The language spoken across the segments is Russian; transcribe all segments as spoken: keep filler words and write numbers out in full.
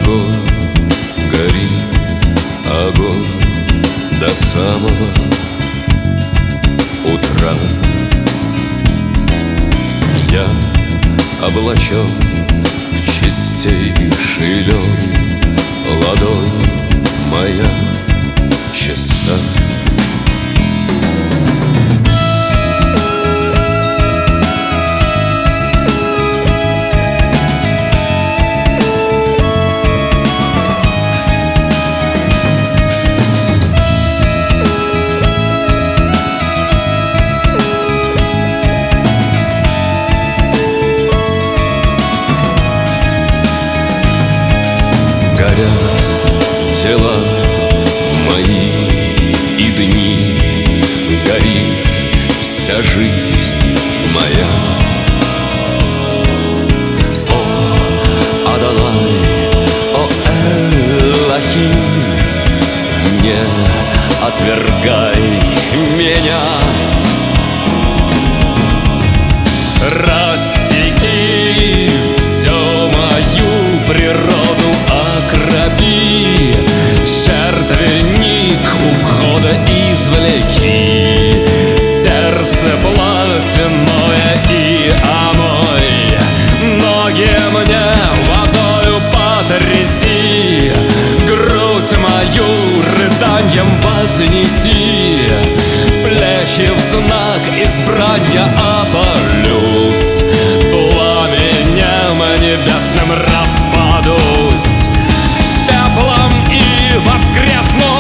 огонь, горит огонь до самого утра. Я облачен в чистейший лен, ладонь моя чиста. Горят дела мои и дни, горит вся жизнь моя. О, Адонай, о, Элохим, не отвергай меня. Рассеки всю мою природу, окропи, жертвенник у входа извлеки. Сердце плотяное и омой, ноги мне водою потряси, грудь мою рыданьем вознеси, плечи в знак избрания опалюсь, пламенем небесным распадусь, пеплом и воскресну.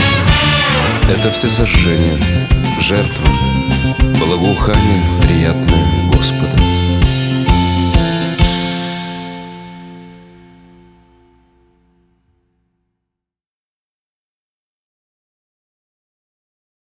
Это все сожжение, жертва, благоухание приятное.